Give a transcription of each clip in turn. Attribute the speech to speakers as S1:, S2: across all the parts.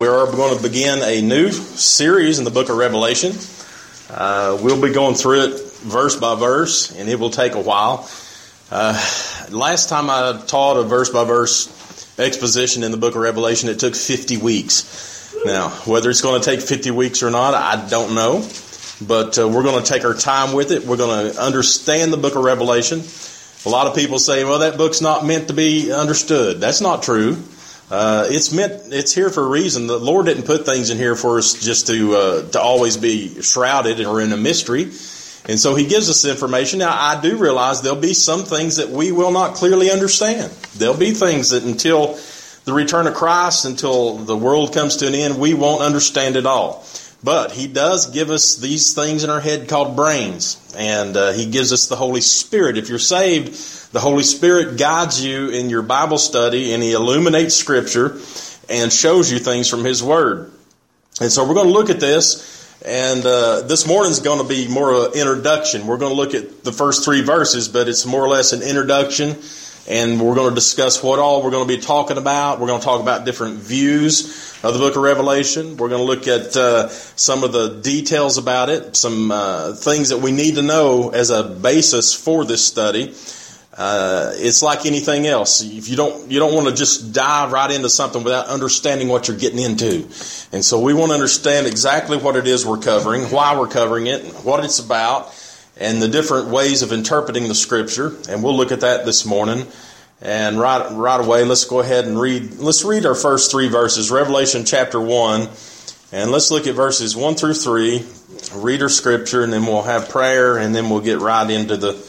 S1: We are going to begin a new series in the book of Revelation. We'll be going through it verse by verse, and it will take a while. Last time I taught a verse by verse exposition in the book of Revelation, it took 50 weeks. Now, whether it's going to take 50 weeks or not, I don't know. But we're going to take our time with it. We're going to understand the book of Revelation. A lot of people say, well, that book's not meant to be understood. That's not true. It's here for a reason. The Lord didn't put things in here for us just to always be shrouded or in a mystery. And so He gives us information. Now, I do realize there'll be some things that we will not clearly understand. There'll be things that until the return of Christ, until the world comes to an end, we won't understand it all. But He does give us these things in our head called brains. And He gives us the Holy Spirit. If you're saved, the Holy Spirit guides you in your Bible study, and He illuminates Scripture and shows you things from His Word. And so we're going to look at this, and this morning's going to be more of an introduction. We're going to look at the first 3 verses, but it's more or less an introduction, and we're going to discuss what all we're going to be talking about. We're going to talk about different views of the book of Revelation. We're going to look at some of the details about it, some things that we need to know as a basis for this study. It's like anything else. If you don't want to just dive right into something without understanding what you're getting into. And so we want to understand exactly what it is we're covering, why we're covering it, what it's about, and the different ways of interpreting the Scripture. And we'll look at that this morning. And right away, let's go ahead and read. Let's read our first 3 verses, Revelation chapter 1. And let's look at verses 1 through 3, read our Scripture, and then we'll have prayer, and then we'll get right into the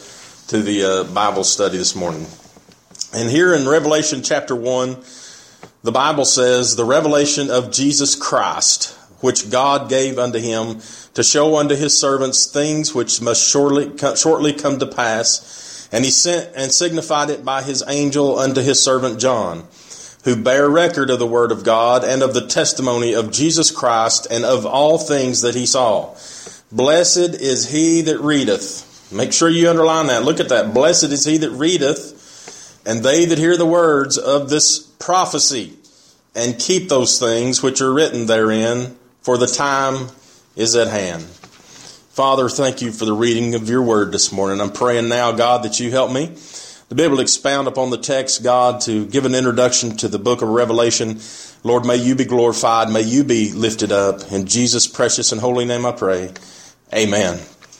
S1: Bible study this morning. And here in Revelation chapter 1, the Bible says, the revelation of Jesus Christ, which God gave unto Him to show unto His servants things which must shortly come to pass. And He sent and signified it by His angel unto His servant John, who bare record of the word of God and of the testimony of Jesus Christ and of all things that he saw. Blessed is he that readeth. Make sure you underline that. Look at that. Blessed is he that readeth, and they that hear the words of this prophecy, and keep those things which are written therein, for the time is at hand. Father, thank you for the reading of your word this morning. I'm praying now, God, that you help me to be able to expound upon the text, God, to give an introduction to the book of Revelation. Lord, may you be glorified. May you be lifted up. In Jesus' precious and holy name I pray. Amen.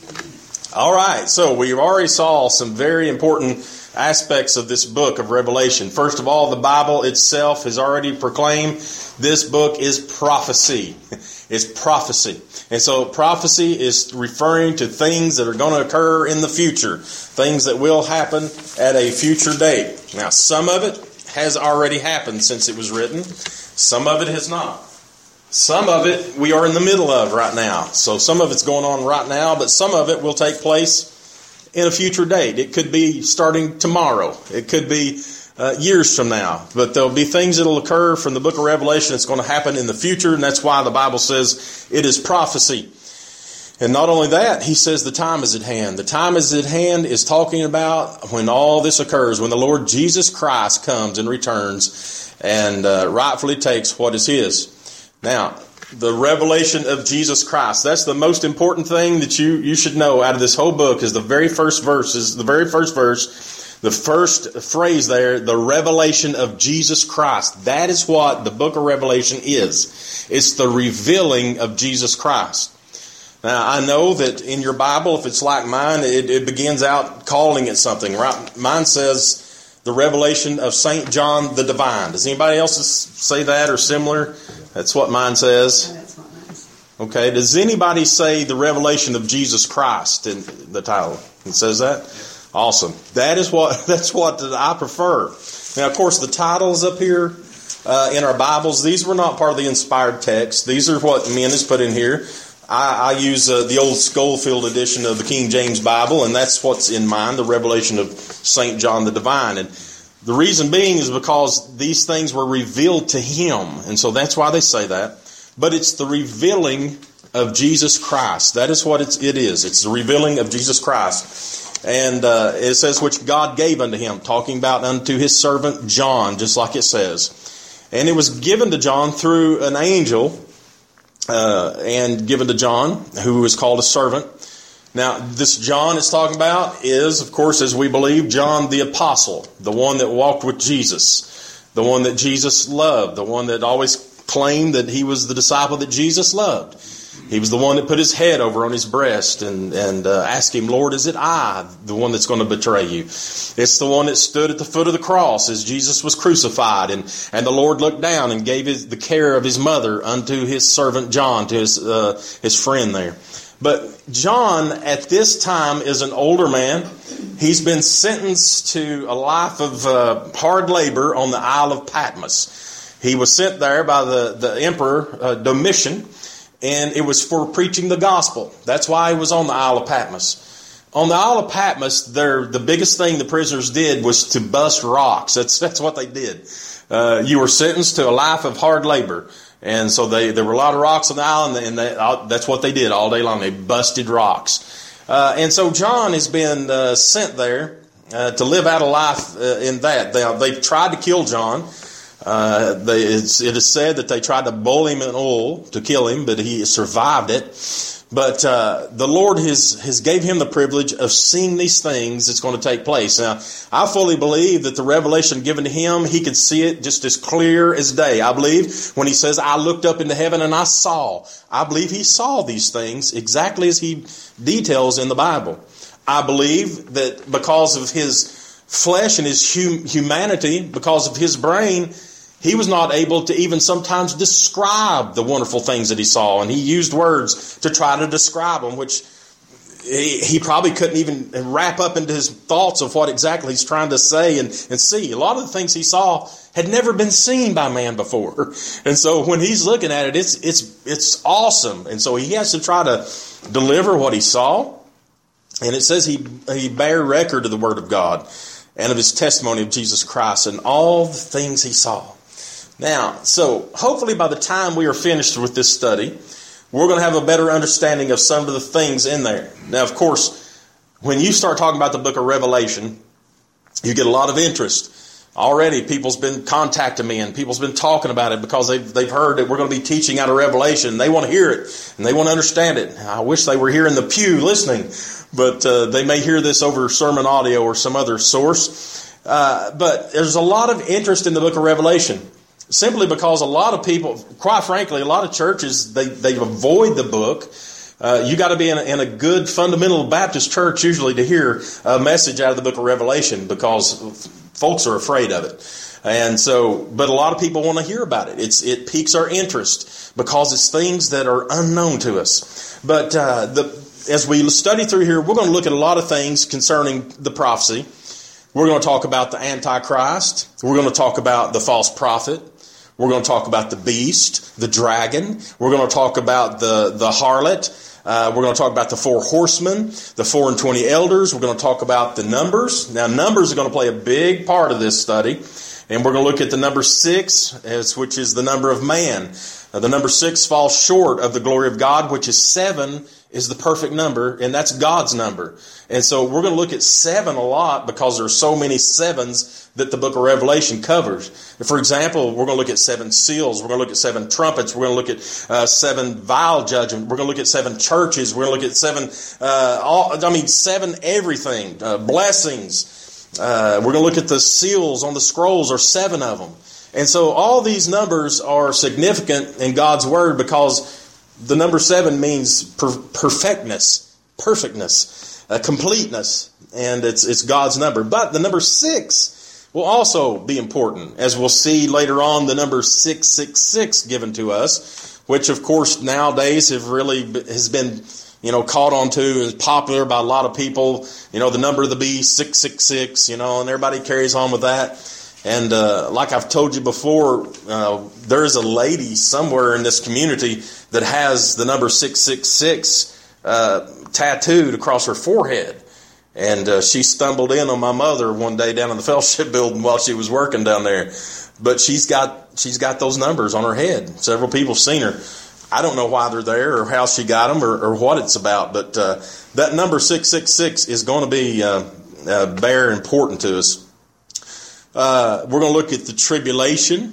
S1: All right, so we already saw some very important aspects of this book of Revelation. First of all, the Bible itself has already proclaimed this book is prophecy. It's prophecy. And so prophecy is referring to things that are going to occur in the future, things that will happen at a future date. Now, some of it has already happened since it was written. Some of it has not. Some of it we are in the middle of right now. So some of it's going on right now, but some of it will take place in a future date. It could be starting tomorrow. It could be years from now. But there'll be things that will occur from the book of Revelation that's going to happen in the future, and that's why the Bible says it is prophecy. And not only that, he says the time is at hand. The time is at hand is talking about when all this occurs, when the Lord Jesus Christ comes and returns and rightfully takes what is his. Now, the revelation of Jesus Christ, that's the most important thing that you should know out of this whole book is the very first verse, the first phrase there, the revelation of Jesus Christ. That is what the book of Revelation is. It's the revealing of Jesus Christ. Now, I know that in your Bible, if it's like mine, it begins out calling it something, right? Mine says the revelation of St. John the Divine. Does anybody else say that or similar? That's what mine says.
S2: Oh, that's not nice.
S1: Okay. Does anybody say the revelation of Jesus Christ in the title? It says that? Yeah. Awesome. That's what I prefer. Now, of course, the titles up here in our Bibles, these were not part of the inspired text. These are what men has put in here. I use the old Schofield edition of the King James Bible, and that's what's in mine, the revelation of St. John the Divine. And the reason being is because these things were revealed to him. And so that's why they say that. But it's the revealing of Jesus Christ. That is what it is. It's the revealing of Jesus Christ. And it says, which God gave unto him, talking about unto his servant John, just like it says. And it was given to John through an angel, and given to John, who was called a servant. Now, this John is talking about is, of course, as we believe, John the Apostle, the one that walked with Jesus, the one that Jesus loved, the one that always claimed that he was the disciple that Jesus loved. He was the one that put his head over on his breast and asked him, Lord, is it I, the one that's going to betray you? It's the one that stood at the foot of the cross as Jesus was crucified. And the Lord looked down and gave the care of his mother unto his servant John, to his friend there. But John, at this time, is an older man. He's been sentenced to a life of hard labor on the Isle of Patmos. He was sent there by the emperor Domitian, and it was for preaching the gospel. That's why he was on the Isle of Patmos. On the Isle of Patmos, the biggest thing the prisoners did was to bust rocks. That's what they did. You were sentenced to a life of hard labor. And so there were a lot of rocks on the island, and that's what they did all day long. They busted rocks. And so John has been sent there to live out a life in that. They tried to kill John. It is said that they tried to boil him in oil to kill him, but he survived it. But the Lord has gave him the privilege of seeing these things that's going to take place. Now, I fully believe that the revelation given to him, he could see it just as clear as day. I believe when he says, I looked up into heaven and I saw. I believe he saw these things exactly as he details in the Bible. I believe that because of his flesh and his humanity, because of his brain, he was not able to even sometimes describe the wonderful things that he saw. And he used words to try to describe them, which he probably couldn't even wrap up into his thoughts of what exactly he's trying to say and see. A lot of the things he saw had never been seen by man before. And so when he's looking at it, it's awesome. And so he has to try to deliver what he saw. And it says he bare record of the word of God and of his testimony of Jesus Christ and all the things he saw. Now, so hopefully by the time we are finished with this study, we're going to have a better understanding of some of the things in there. Now, of course, when you start talking about the book of Revelation, you get a lot of interest. Already, people's been contacting me and people's been talking about it because they've heard that we're going to be teaching out of Revelation. They want to hear it and they want to understand it. I wish they were here in the pew listening, but they may hear this over sermon audio or some other source. But there's a lot of interest in the book of Revelation. Simply because a lot of people, quite frankly, a lot of churches, they avoid the book. You got to be in a good fundamental Baptist church usually to hear a message out of the book of Revelation because folks are afraid of it. And so, but a lot of people want to hear about it. It piques our interest because it's things that are unknown to us. But as we study through here, we're going to look at a lot of things concerning the prophecy. We're going to talk about the Antichrist. We're going to talk about the false prophet. We're going to talk about the beast, the dragon. We're going to talk about the harlot. We're going to talk about the 4 horsemen, the 4 and 20 elders. We're going to talk about the numbers. Now, numbers are going to play a big part of this study. And we're going to look at the number 6, which is the number of man. The number 6 falls short of the glory of God, which is 7 is the perfect number, and that's God's number. And so we're going to look at 7 a lot because there are so many 7s that the book of Revelation covers. For example, we're going to look at 7 seals. We're going to look at 7 trumpets. We're going to look at 7 vial judgment. We're going to look at 7 churches. We're going to look at 7 everything, blessings. We're going to look at the seals on the scrolls, or 7 of them. And so all these numbers are significant in God's word because the number 7 means perfectness, completeness, and it's God's number. But the number 6 will also be important, as we'll see later on. The number 666 given to us, which of course nowadays has been caught on to, is popular by a lot of people. The number of the beast, 666. And everybody carries on with that. And like I've told you before, there's a lady somewhere in this community that has the number 666 tattooed across her forehead. And she stumbled in on my mother one day down in the fellowship building while she was working down there. But she's got those numbers on her head. Several people have seen her. I don't know why they're there or how she got them or what it's about. But that number 666 is going to be very important to us. We're going to look at the tribulation.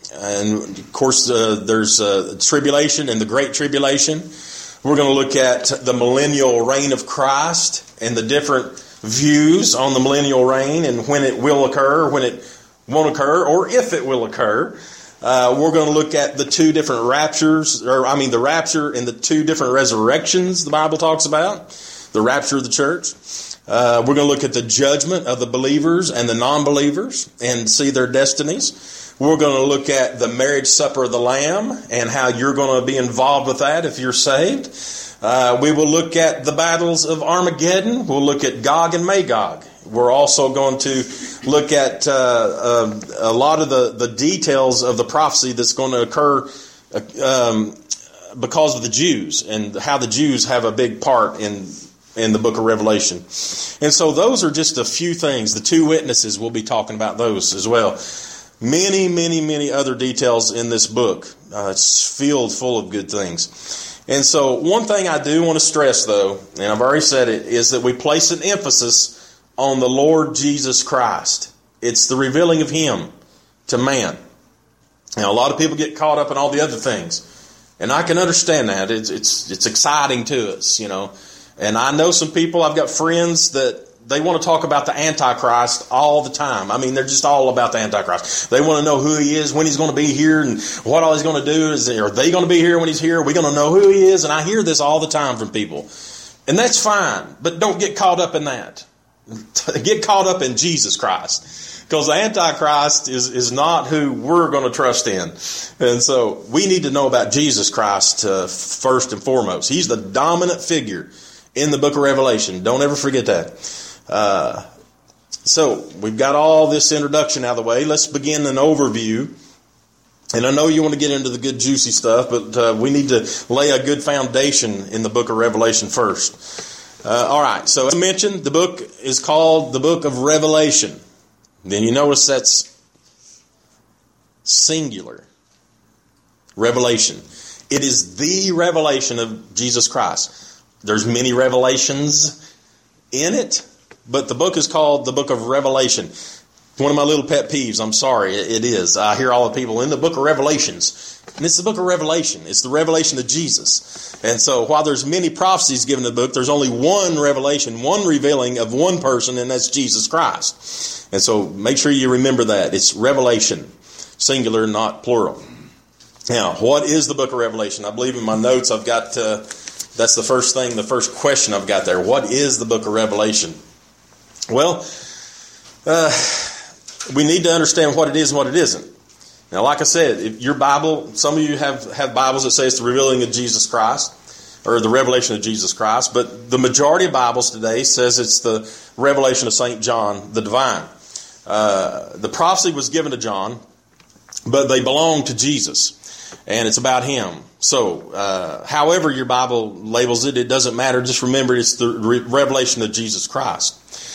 S1: And of course, there's tribulation and the Great Tribulation. We're going to look at the millennial reign of Christ and the different views on the millennial reign and when it will occur, when it won't occur, or if it will occur. We're going to look at the two different raptures, the rapture and the two different resurrections the Bible talks about, the rapture of the church. We're going to look at the judgment of the believers and the non-believers and see their destinies. We're going to look at the marriage supper of the Lamb and how you're going to be involved with that if you're saved. We will look at the battles of Armageddon. We'll look at Gog and Magog. We're also going to look at a lot of the details of the prophecy that's going to occur because of the Jews and how the Jews have a big part in the book of Revelation. And so those are just a few things. The two witnesses, we'll be talking about those as well. Many, many, many other details in this book. It's filled full of good things. And so one thing I do want to stress, though, and I've already said it, is that we place an emphasis on the Lord Jesus Christ. It's the revealing of Him to man. Now, a lot of people get caught up in all the other things. And I can understand that. It's exciting to us, you know. And I know some people, I've got friends that they want to talk about the Antichrist all the time. I mean, they're just all about the Antichrist. They want to know who he is, when he's going to be here, and what all he's going to do. Are they going to be here when he's here? Are we going to know who he is? And I hear this all the time from people. And that's fine, but don't get caught up in that. Get caught up in Jesus Christ. Because the Antichrist is not who we're going to trust in. And so we need to know about Jesus Christ first and foremost. He's the dominant figure in the book of Revelation. Don't ever forget that. So we've got all this introduction out of the way. Let's begin an overview. And I know you want to get into the good juicy stuff, but we need to lay a good foundation in the book of Revelation first. All right. So as I mentioned, the book is called the book of Revelation. Then you notice that's singular. Revelation. It is the revelation of Jesus Christ. There's many revelations in it, but the book is called the book of Revelation. One of my little pet peeves, I'm sorry, it is. I hear all the people in the book of Revelations. And it's the book of Revelation. It's the revelation of Jesus. And so while there's many prophecies given in the book, there's only one revelation, one revealing of one person, and that's Jesus Christ. And so make sure you remember that. It's revelation, singular, not plural. Now, what is the book of Revelation? I believe in my notes I've got, that's the first thing, the first question I've got there. What is the book of Revelation? Well, we need to understand what it is and what it isn't. Now, like I said, if your Bible, some of you have Bibles that say it's the revealing of Jesus Christ, or the revelation of Jesus Christ, but the majority of Bibles today says it's the revelation of St. John the Divine. The prophecy was given to John, but they belong to Jesus, and it's about Him. So, however your Bible labels it, it doesn't matter. Just remember it's the revelation of Jesus Christ.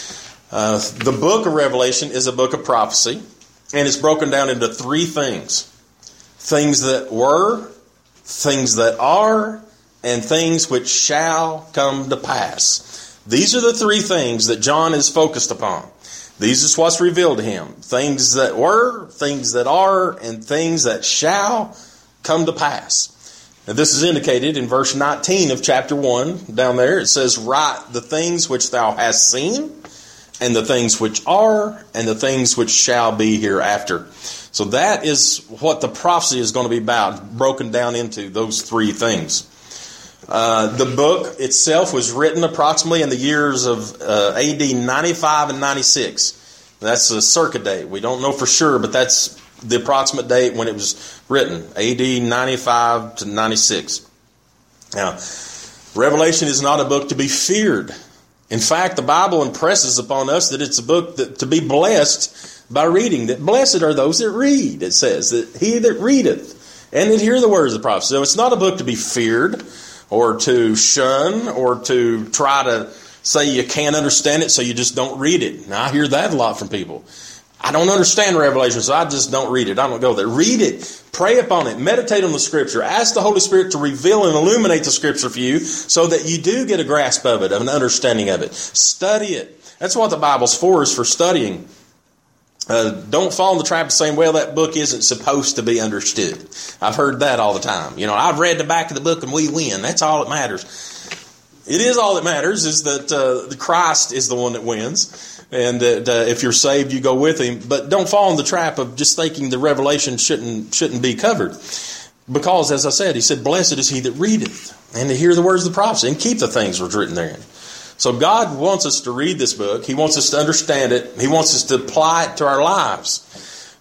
S1: The book of Revelation is a book of prophecy, and it's broken down into three things. Things that were, things that are, and things which shall come to pass. These are the three things that John is focused upon. These is what's revealed to him. Things that were, things that are, and things that shall come to pass. Now, this is indicated in verse 19 of chapter 1. Down there it says, write the things which thou hast seen, and the things which are, and the things which shall be hereafter. So that is what the prophecy is going to be about, broken down into those three things. The book itself was written approximately in the years of AD 95 and 96. That's a circa date. We don't know for sure, but that's the approximate date when it was written, AD 95 to 96. Now, Revelation is not a book to be feared. In fact, the Bible impresses upon us that it's a book that to be blessed by reading. That blessed are those that read, it says, that he that readeth and that hear the words of the prophet. So it's not a book to be feared or to shun or to try to say you can't understand it so you just don't read it. Now, I hear that a lot from people. I don't understand Revelation, so I just don't read it. I don't go there. Read it. Pray upon it. Meditate on the Scripture. Ask the Holy Spirit to reveal and illuminate the Scripture for you so that you do get a grasp of it, an understanding of it. Study it. That's what the Bible's for, is for studying. Don't fall in the trap of saying, well, that book isn't supposed to be understood. I've heard that all the time. I've read the back of the book and we win. That's all that matters. It is all that matters is that the Christ is the one that wins. And that if you're saved, you go with him. But don't fall in the trap of just thinking the revelation shouldn't be covered. Because, as I said, he said, blessed is he that readeth, and to hear the words of the prophecy, and keep the things which are written therein. So God wants us to read this book. He wants us to understand it. He wants us to apply it to our lives.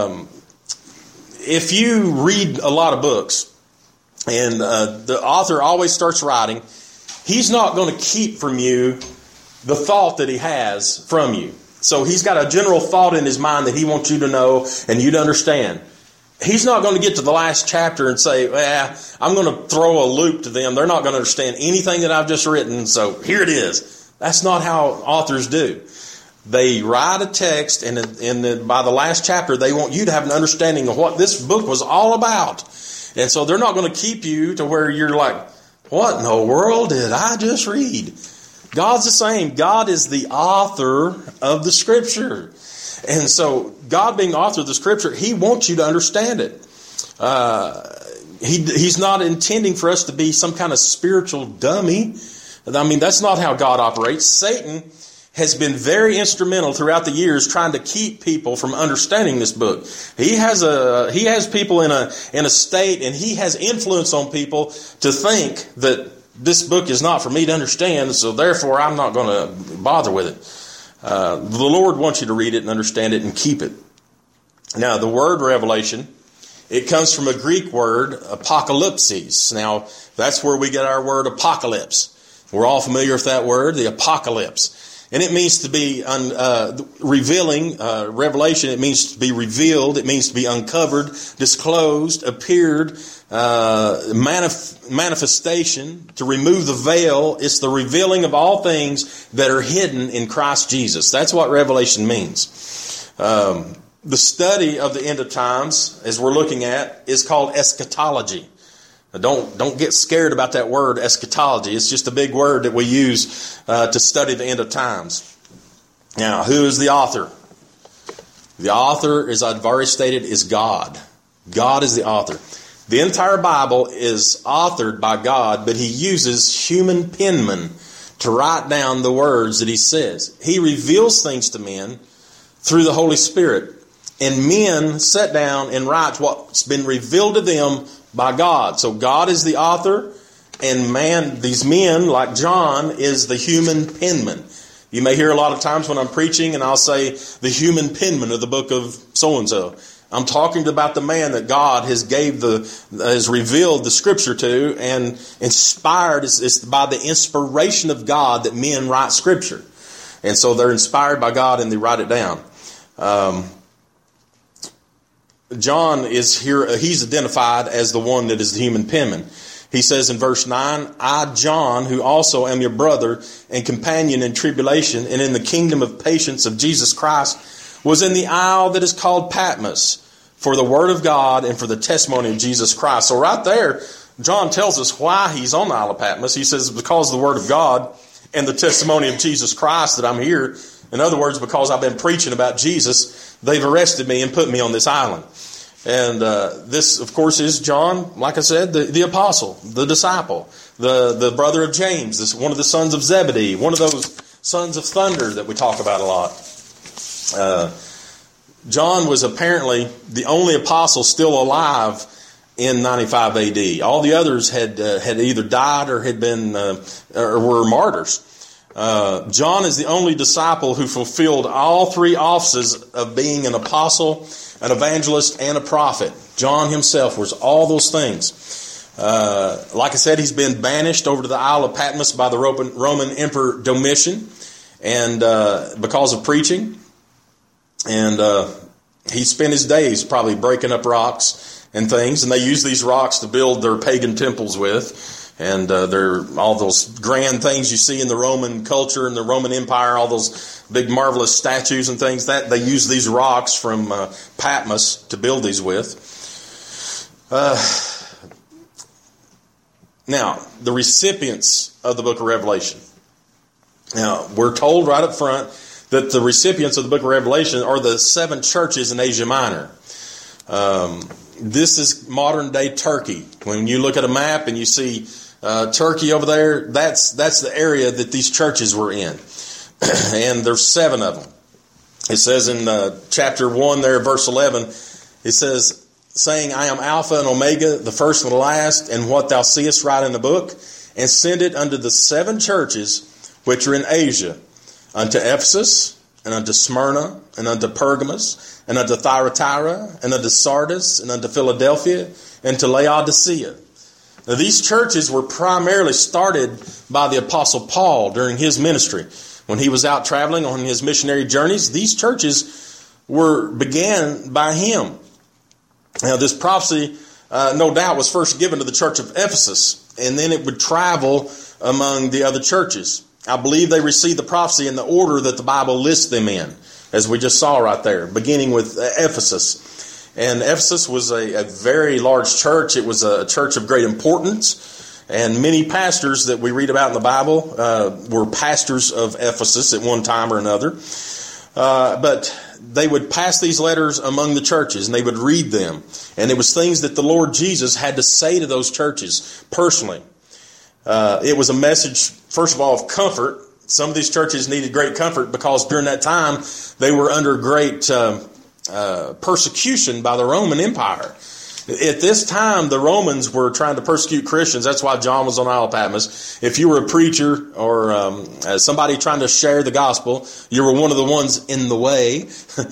S1: If you read a lot of books, and the author always starts writing, he's not going to keep from you the thought that he has from you. So he's got a general thought in his mind that he wants you to know and you to understand. He's not going to get to the last chapter and say, I'm going to throw a loop to them. They're not going to understand anything that I've just written, so here it is. That's not how authors do. They write a text, and by the last chapter, they want you to have an understanding of what this book was all about. And so they're not going to keep you to where you're like, what in the world did I just read? God's the same. God is the author of the Scripture. And so God being the author of the Scripture, he wants you to understand it. He's not intending for us to be some kind of spiritual dummy. I mean, that's not how God operates. Satan has been very instrumental throughout the years trying to keep people from understanding this book. He has people in a state, and he has influence on people to think that this book is not for me to understand, so therefore I'm not going to bother with it. The Lord wants you to read it and understand it and keep it. Now, the word revelation, it comes from a Greek word, apocalypsis. Now, that's where we get our word apocalypse. We're all familiar with that word, the apocalypse. And it means to be revealing, revelation. It means to be revealed. It means to be uncovered, disclosed, appeared, manifestation, to remove the veil. It's the revealing of all things that are hidden in Christ Jesus. That's what revelation means. The study of the end of times, as we're looking at, is called eschatology. Now, don't get scared about that word, eschatology. It's just a big word that we use to study the end of times. Now, who is the author? The author, as I've already stated, is God. God is the author. The entire Bible is authored by God, but he uses human penmen to write down the words that he says. He reveals things to men through the Holy Spirit. And men sit down and write what's been revealed to them by God. So God is the author, and these men, like John, is the human penman. You may hear a lot of times when I'm preaching and I'll say the human penman of the book of so-and-so. I'm talking about the man that God has revealed the Scripture to and inspired. It's by the inspiration of God that men write Scripture. And so they're inspired by God and they write it down. John is here, he's identified as the one that is the human penman. He says in verse 9, I, John, who also am your brother and companion in tribulation and in the kingdom of patience of Jesus Christ, was in the isle that is called Patmos for the word of God and for the testimony of Jesus Christ. So right there, John tells us why he's on the Isle of Patmos. He says, because of the word of God and the testimony of Jesus Christ that I'm here. In other words, because I've been preaching about Jesus, they've arrested me and put me on this island. And this, of course, is John, like I said, the apostle, the disciple, the brother of James, one of the sons of Zebedee, one of those sons of thunder that we talk about a lot. John was apparently the only apostle still alive in 95 AD. All the others had either died or had been or were martyrs. John is the only disciple who fulfilled all three offices of being an apostle, an evangelist, and a prophet. John himself was all those things. Like I said, he's been banished over to the Isle of Patmos by the Roman Emperor Domitian, and because of preaching. And he spent his days probably breaking up rocks and things, and they use these rocks to build their pagan temples with. And they're all those grand things you see in the Roman culture and the Roman Empire, all those big marvelous statues and things, that they use these rocks from Patmos to build these with. Now, the recipients of the book of Revelation. Now, we're told right up front that the recipients of the book of Revelation are the 7 churches in Asia Minor. This is modern day Turkey. When you look at a map and you see Turkey over there, that's the area that these churches were in. And there's 7 of them. It says in chapter 1 there, verse 11, it says, saying, I am Alpha and Omega, the first and the last, and what thou seest write in the book, and send it unto the 7 churches which are in Asia, unto Ephesus, and unto Smyrna, and unto Pergamos, and unto Thyatira, and unto Sardis, and unto Philadelphia, and to Laodicea. Now these churches were primarily started by the Apostle Paul during his ministry. When he was out traveling on his missionary journeys, these churches began by him. Now, this prophecy, no doubt, was first given to the church of Ephesus, and then it would travel among the other churches. I believe they received the prophecy in the order that the Bible lists them in, as we just saw right there, beginning with Ephesus. And Ephesus was a very large church. It was a church of great importance, and many pastors that we read about in the Bible were pastors of Ephesus at one time or another. But they would pass these letters among the churches, and they would read them. And it was things that the Lord Jesus had to say to those churches personally. It was a message, first of all, of comfort. Some of these churches needed great comfort because during that time they were under great persecution by the Roman Empire. At this time, the Romans were trying to persecute Christians. That's why John was on Isle of Patmos. If you were a preacher or somebody trying to share the gospel, you were one of the ones in the way,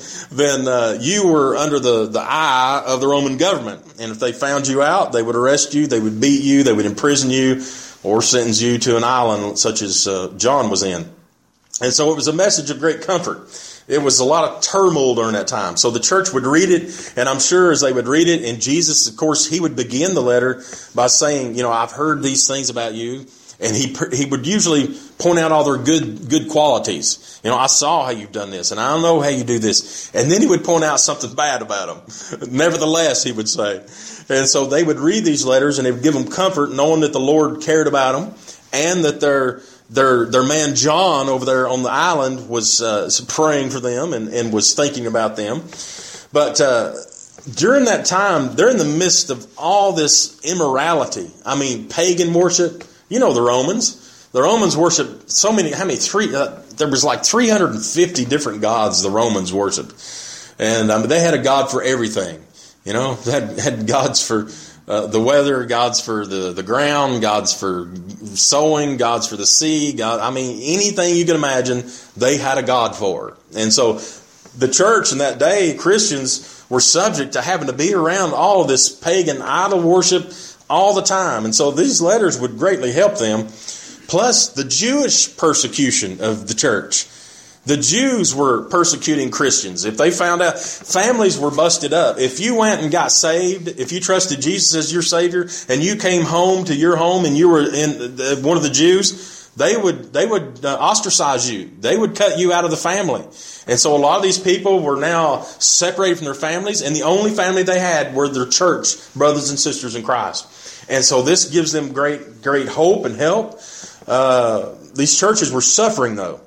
S1: then you were under the eye of the Roman government. And if they found you out, they would arrest you, they would beat you, they would imprison you, or sentence you to an island such as John was in. And so it was a message of great comfort. It was a lot of turmoil during that time. So the church would read it, and I'm sure as they would read it, and Jesus, of course, he would begin the letter by saying, I've heard these things about you. And he would usually point out all their good qualities. I saw how you've done this, and I don't know how you do this. And then he would point out something bad about them. Nevertheless, he would say. And so they would read these letters, and it would give them comfort, knowing that the Lord cared about them, and that their man John over there on the island was praying for them and was thinking about them. But during that time, they're in the midst of all this immorality. I mean, pagan worship. The Romans. The Romans worshiped so many. There was like 350 different gods the Romans worshiped, and they had a god for everything. They had gods for the weather, gods for the ground, gods for sowing, gods for the sea. Anything you can imagine, they had a god for. And so the church in that day, Christians were subject to having to be around all of this pagan idol worship all the time. And so these letters would greatly help them. Plus the Jewish persecution of the church. The Jews were persecuting Christians. If they found out, families were busted up. If you went and got saved, if you trusted Jesus as your Savior, and you came home to your home and you were in one of the Jews, they would ostracize you. They would cut you out of the family. And so a lot of these people were now separated from their families, and the only family they had were their church brothers and sisters in Christ. And so this gives them great hope and help. These churches were suffering though.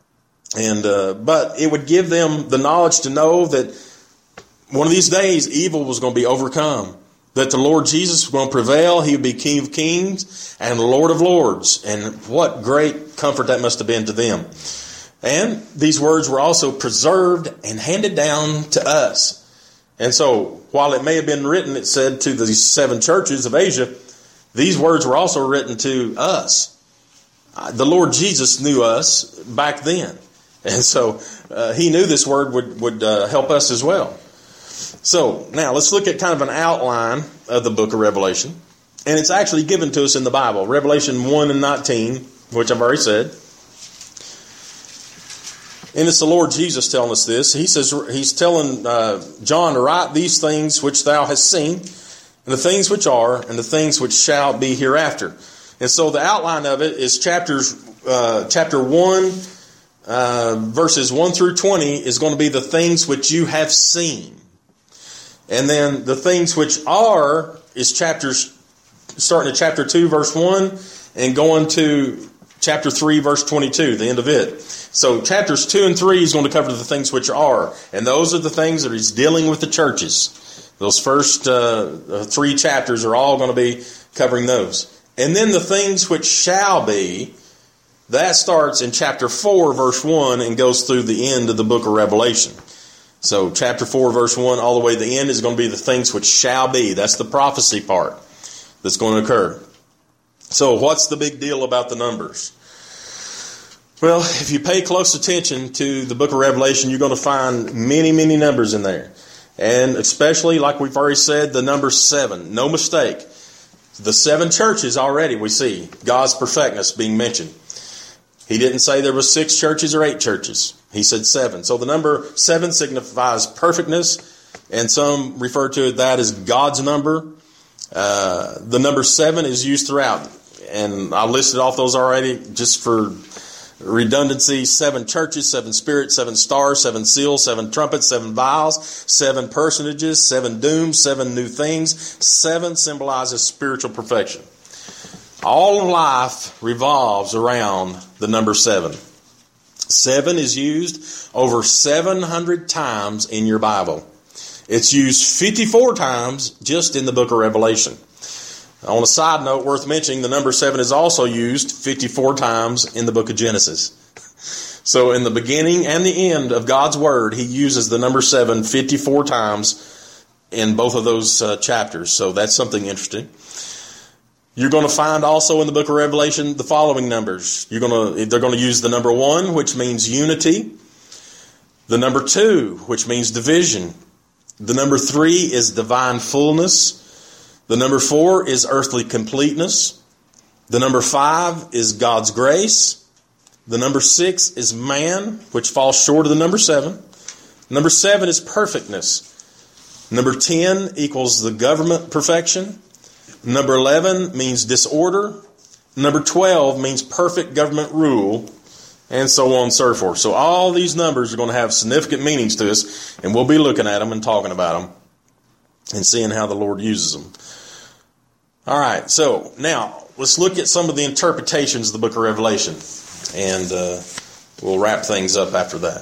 S1: But it would give them the knowledge to know that one of these days evil was going to be overcome. That the Lord Jesus was going to prevail. He would be King of Kings and Lord of Lords. And what great comfort that must have been to them. And these words were also preserved and handed down to us. And so, while it may have been written, it said to these 7 churches of Asia, these words were also written to us. The Lord Jesus knew us back then. And so, he knew this word would help us as well. So, now let's look at kind of an outline of the book of Revelation. And it's actually given to us in the Bible. Revelation 1:19, which I've already said. And it's the Lord Jesus telling us this. He says, he's telling John to write these things which thou hast seen, and the things which are, and the things which shall be hereafter. And so the outline of it is chapter 1, verses 1 through 20 is going to be the things which you have seen. And then the things which are is chapters starting at chapter 2, verse 1, and going to chapter 3, verse 22, the end of it. So chapters 2 and 3 is going to cover the things which are. And those are the things that he's dealing with the churches. Those first 3 chapters are all going to be covering those. And then the things which shall be, that starts in chapter 4, verse 1, and goes through the end of the book of Revelation. So chapter 4, verse 1, all the way to the end is going to be the things which shall be. That's the prophecy part that's going to occur. So what's the big deal about the numbers? Well, if you pay close attention to the book of Revelation, you're going to find many, many numbers in there. And especially, like we've already said, the number 7. No mistake. The 7 churches already we see God's perfectness being mentioned. He didn't say there was 6 churches or 8 churches. He said 7. So the number 7 signifies perfectness, and some refer to that as God's number. The number 7 is used throughout, and I listed off those already just for redundancy. 7 churches, 7 spirits, 7 stars, 7 seals, 7 trumpets, 7 vials, 7 personages, 7 dooms, 7 new things. 7 symbolizes spiritual perfection. All of life revolves around the number 7. 7 is used over 700 times in your Bible. It's used 54 times just in the book of Revelation. On a side note, worth mentioning, the number 7 is also used 54 times in the book of Genesis. So in the beginning and the end of God's Word, He uses the number 7 54 times in both of those chapters. So that's something interesting. You're going to find also in the book of Revelation the following numbers. They're going to use the number 1, which means unity. The number 2, which means division. The number 3 is divine fullness. The number 4 is earthly completeness. The number 5 is God's grace. The number 6 is man, which falls short of the number 7. Number 7 is perfectness. Number 10 equals the government perfection. Number 11 means disorder. Number 12 means perfect government rule, and so on and so forth. So all these numbers are going to have significant meanings to us, and we'll be looking at them and talking about them and seeing how the Lord uses them. All right, so now let's look at some of the interpretations of the book of Revelation, and we'll wrap things up after that.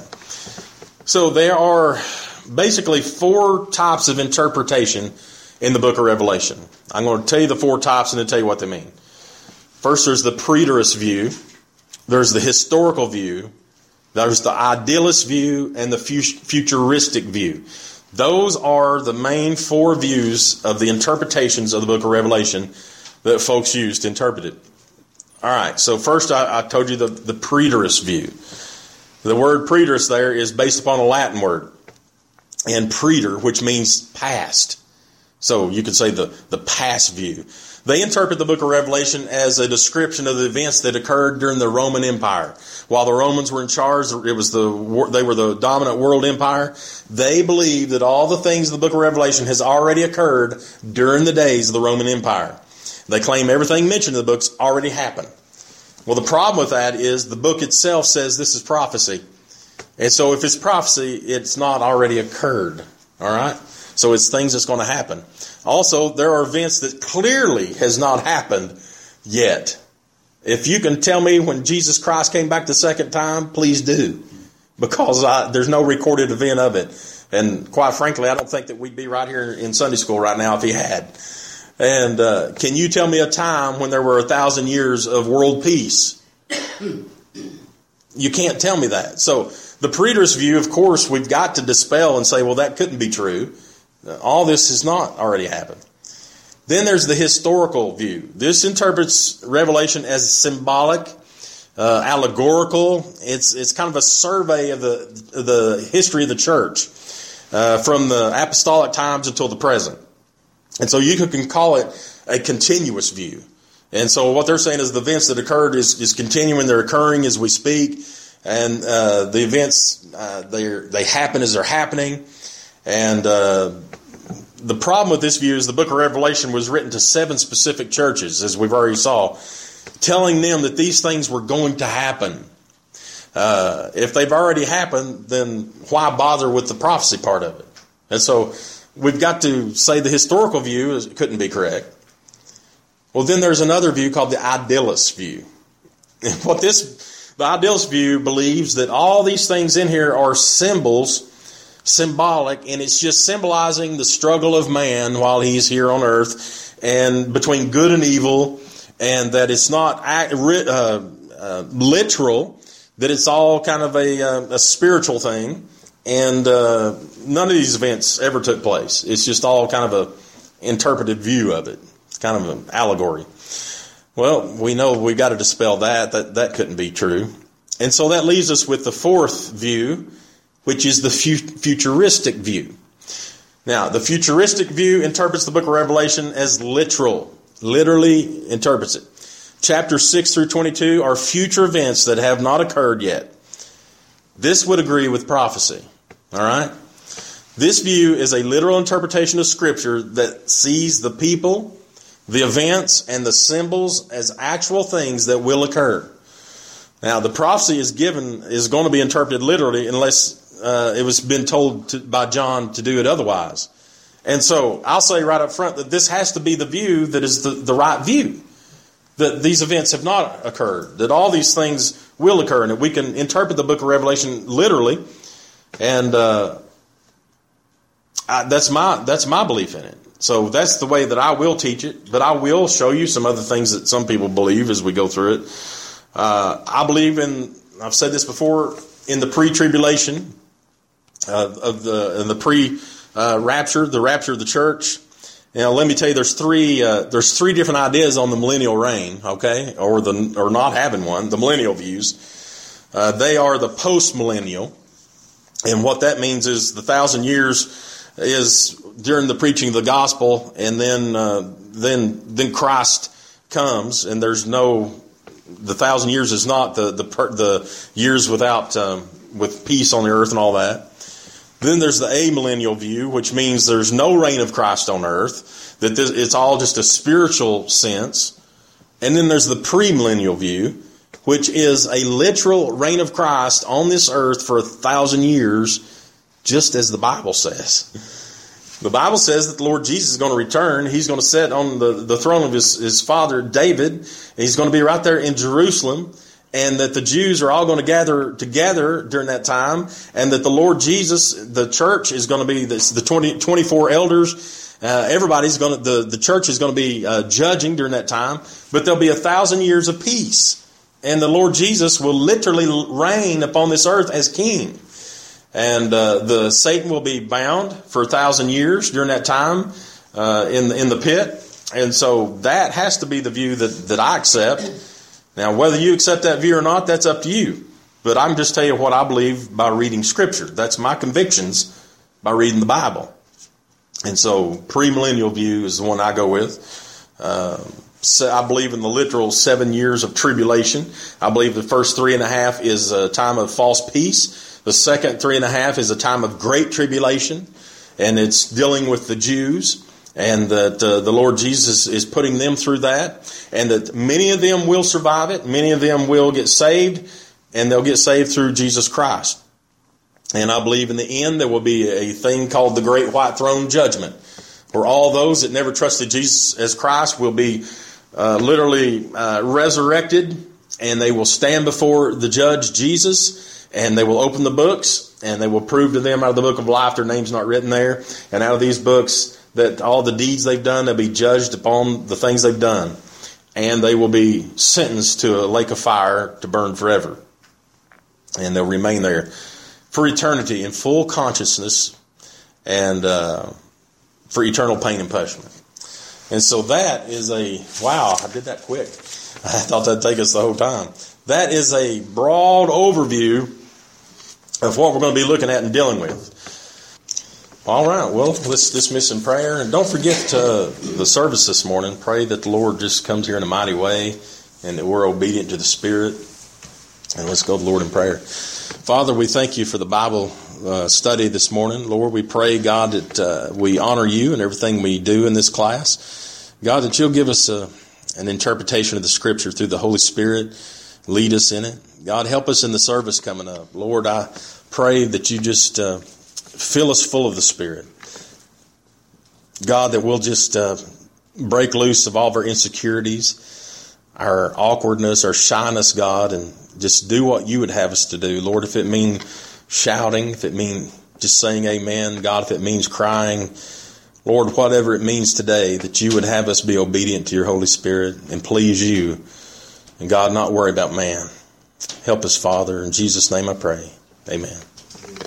S1: So there are basically 4 types of interpretation in the book of Revelation. I'm going to tell you the 4 types and then tell you what they mean. First, there's the preterist view. There's the historical view. There's the idealist view and the futuristic view. Those are the main 4 views of the interpretations of the book of Revelation that folks use to interpret it. All right, so first I told you the preterist view. The word preterist there is based upon a Latin word, and preter, which means past. So you could say the past view. They interpret the book of Revelation as a description of the events that occurred during the Roman Empire. While the Romans were in charge, they were the dominant world empire. They believe that all the things in the book of Revelation has already occurred during the days of the Roman Empire. They claim everything mentioned in the books already happened. Well, the problem with that is the book itself says this is prophecy. And so if it's prophecy, it's not already occurred. All right? So it's things that's going to happen. Also, there are events that clearly has not happened yet. If you can tell me when Jesus Christ came back the second time, please do. Because there's no recorded event of it. And quite frankly, I don't think that we'd be right here in Sunday school right now if he had. And can you tell me a time when there were 1,000 years of world peace? You can't tell me that. So the preterist view, of course, we've got to dispel and say, well, that couldn't be true. All this has not already happened. Then there's the historical view. This interprets Revelation as symbolic, allegorical. It's kind of a survey of the history of the church from the apostolic times until the present. And so you can call it a continuous view. And so what they're saying is the events that occurred is continuing. They're occurring as we speak. And the events, they happen as they're happening. And the problem with this view is the book of Revelation was written to 7 specific churches, as we've already saw, telling them that these things were going to happen. If they've already happened, then why bother with the prophecy part of it? And so we've got to say the historical view couldn't be correct. Well, then there's another view called the idealist view. The idealist view believes that all these things in here are symbolic, and it's just symbolizing the struggle of man while he's here on earth and between good and evil, and that it's not literal, that it's all kind of a spiritual thing, and none of these events ever took place. It's just all kind of a interpreted view of it. It's kind of an allegory. Well, we know we've got to dispel that couldn't be true. And so that leaves us with the fourth view, which is the futuristic view. Now, the futuristic view interprets the book of Revelation as literally interprets it. Chapters 6 through 22 are future events that have not occurred yet. This would agree with prophecy. All right? This view is a literal interpretation of Scripture that sees the people, the events, and the symbols as actual things that will occur. Now, the prophecy is going to be interpreted literally unless it was been told by John to do it otherwise. And so I'll say right up front that this has to be the view that is the right view. That these events have not occurred. That all these things will occur. And that we can interpret the book of Revelation literally. And that's my belief in it. So that's the way that I will teach it. But I will show you some other things that some people believe as we go through it. I believe I've said this before, in the pre-tribulation of the pre-rapture, the rapture of the church. Now, let me tell you, there's three different ideas on the millennial reign, okay, or not having one, the millennial views. They are the post-millennial, and what that means is the 1,000 years is during the preaching of the gospel, and then Christ comes, and the 1,000 years is not the years without with peace on the earth and all that. Then there's the amillennial view, which means there's no reign of Christ on earth, that it's all just a spiritual sense. And then there's the premillennial view, which is a literal reign of Christ on this earth for 1,000 years, just as the Bible says. The Bible says that the Lord Jesus is going to return. He's going to sit on the throne of his father David. He's going to be right there in Jerusalem. And that the Jews are all going to gather together during that time. And that the Lord Jesus, the church is going to be the 24 elders. The church is going to be judging during that time. But there'll be 1,000 years of peace. And the Lord Jesus will literally reign upon this earth as king. And the Satan will be bound for 1,000 years during that time in the pit. And so that has to be the view that I accept. Now, whether you accept that view or not, that's up to you. But I'm just telling you what I believe by reading Scripture. That's my convictions by reading the Bible. And so premillennial view is the one I go with. I believe in the literal 7 years of tribulation. I believe the first 3.5 is a time of false peace. The second 3.5 is a time of great tribulation, and it's dealing with the Jews, and that the Lord Jesus is putting them through that, and that many of them will survive it. Many of them will get saved, and they'll get saved through Jesus Christ. And I believe in the end there will be a thing called the Great White Throne Judgment, where all those that never trusted Jesus as Christ will be literally resurrected, and they will stand before the judge Jesus, and they will open the books, and they will prove to them out of the book of life their name's not written there, and out of these books that all the deeds they've done, they'll be judged upon the things they've done, and they will be sentenced to a lake of fire to burn forever, and they'll remain there for eternity in full consciousness and for eternal pain and punishment. And so that is wow, I did that quick. I thought that'd take us the whole time. That is a broad overview of what we're going to be looking at and dealing with. All right, well, let's dismiss in prayer. And don't forget the service this morning. Pray that the Lord just comes here in a mighty way and that we're obedient to the Spirit. And let's go to the Lord in prayer. Father, we thank you for the Bible study this morning. Lord, we pray, God, that we honor you in everything we do in this class. God, that you'll give us an interpretation of the Scripture through the Holy Spirit. Lead us in it. God, help us in the service coming up. Lord, I pray that you just fill us full of the Spirit. God, that we'll just break loose of all of our insecurities. our awkwardness, our shyness, God, and just do what you would have us to do. Lord, if it means shouting, if it means just saying amen, God, if it means crying, Lord, whatever it means today, that you would have us be obedient to your Holy Spirit and please you. And God, not worry about man. Help us, Father. In Jesus' name I pray. Amen.